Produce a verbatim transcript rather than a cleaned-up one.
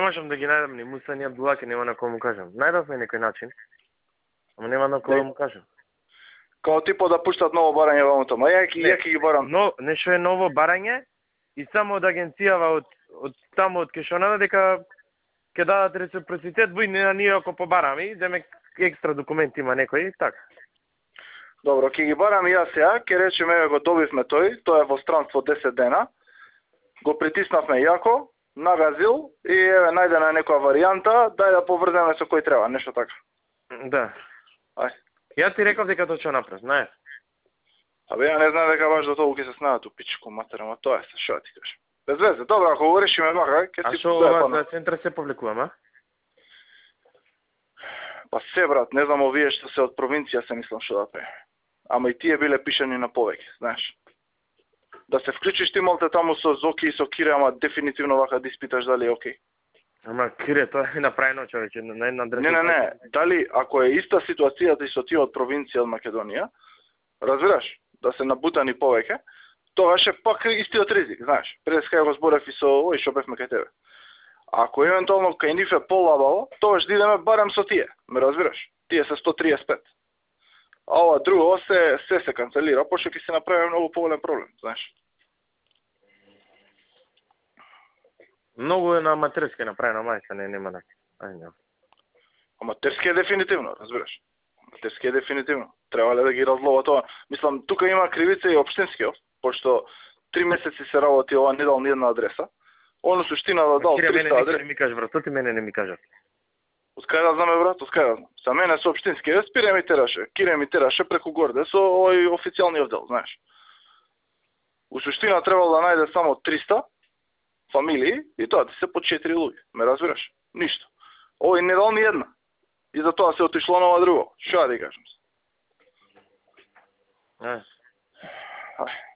можам да ги најдам ни Муса, ни Абдулаки, нема на кој му кажам. Најдовме некој начин. Ама нема на кој да му кажам. Као типо да пуштат ново барање во тоа. Ма ја ќе ја ќе ги барам. Но нешто е ново барање и само од агенцијава од од таму од Кешонада дека ќе дадат реципроцитет во на ние ако побараме и деме екстра документи има некој така. Добро, ќе ги барам и јас ја, ќе речеме еве го добивме тој, тоа е во странство десет дена. Го притиснавме јако, нагазил и еве најдена некоја варијанта, дај да поврземе со кој треба, нешто така. Да. Ај. Ја ти реков дека тоа ќе направи, знаеш. Абе ја не знам дека баш до тоа ќе се снајдат у пичко матера, ама тоа е се, што ти кажам. Без везе, добро, ако го решиме вака, ќе ти... А што ова за центар се повлекувам, а? Па се, брат, не знам овие што се од провинција се мислам што да пре. Ама и тие биле пишани на повеќе, знаеш. Да се вклучиш ти малте таму со Зоки и со Кире, ама дефинитивно вака да испиташ дали е окей. Ама Кире, тоа е направено човече, на една адреса. Не, не, не, дали ако е иста ситуацијата и со тие од провинција од Македонија, разбираш, да се набутани повеќе, тогаш е пак истиот ризик, знаеш. Пред кај го зборев и со ој што бевме кај тебе. Ако евентуално кај нив е полабаво, тогаш да идеме барем со тие, ме разбираш? Тие се сто триесет и пет. А ова друго се се се канцелира, пошто ќе се направи многу поголем проблем, знаеш. Многу е на аматерски направено, мајка, не нема на. Ај не. Аматерски е дефинитивно, разбираш. Аматерски е дефинитивно. Треба ли да ги разлова тоа? Мислам, тука има кривица и општинскиот, пошто три месеци се работи ова, не дал ни една адреса. Оно суштина да дал триста адреса. Не ми кажеш, брат, ти мене не ми кажеш. Од кај да знаме, брат, од кај да знам. За мене со општински, Спире ми тераше, Кире ми тераше преку горде со овој официјалниот дел, знаеш. У суштина требало да најде само триста фамилии и тоа ти се по четири луѓе. Ме разбираш? Ништо. Овој не дал ни една. И за тоа се отишло на ова друго. Што да ти кажам? Ај. Ај.